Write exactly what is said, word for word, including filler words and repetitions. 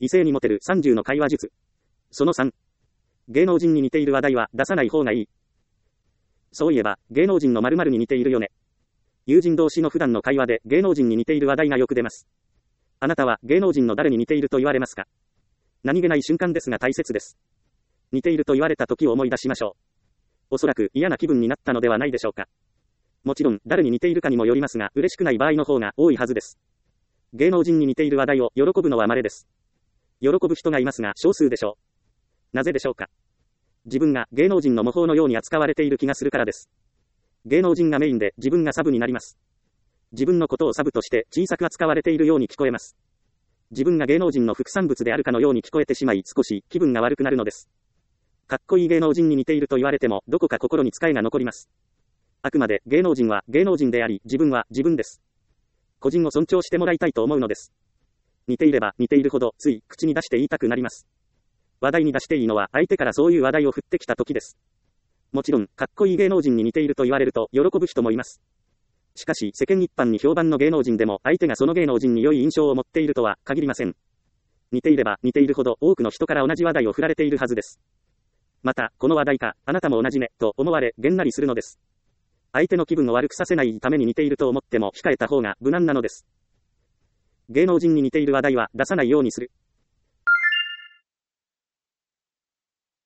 異性にモテるさんじゅうの会話術。そのさん。芸能人に似ている話題は出さない方がいい。そういえば、芸能人の〇〇に似ているよね。友人同士の普段の会話で芸能人に似ている話題がよく出ます。あなたは芸能人の誰に似ていると言われますか？何気ない瞬間ですが大切です。似ていると言われた時を思い出しましょう。おそらく嫌な気分になったのではないでしょうか。もちろん誰に似ているかにもよりますが、嬉しくない場合の方が多いはずです。芸能人に似ている話題を喜ぶのは稀です。喜ぶ人がいますが少数でしょう。なぜでしょうか。自分が芸能人の模倣のように扱われている気がするからです。芸能人がメインで自分がサブになります。自分のことをサブとして小さく扱われているように聞こえます。自分が芸能人の副産物であるかのように聞こえてしまい少し気分が悪くなるのです。かっこいい芸能人に似ていると言われてもどこか心に使いが残ります。あくまで芸能人は芸能人であり自分は自分です。個人を尊重してもらいたいと思うのです。似ていれば似ているほどつい口に出して言いたくなります。話題に出していいのは相手からそういう話題を振ってきた時です。もちろんかっこいい芸能人に似ていると言われると喜ぶ人もいます。しかし世間一般に評判の芸能人でも相手がその芸能人に良い印象を持っているとは限りません。似ていれば似ているほど多くの人から同じ話題を振られているはずです。またこの話題かあなたも同じねと思われげんなりするのです。相手の気分を悪くさせないために似ていると思っても控えた方が無難なのです。芸能人に似ている話題は出さないようにする。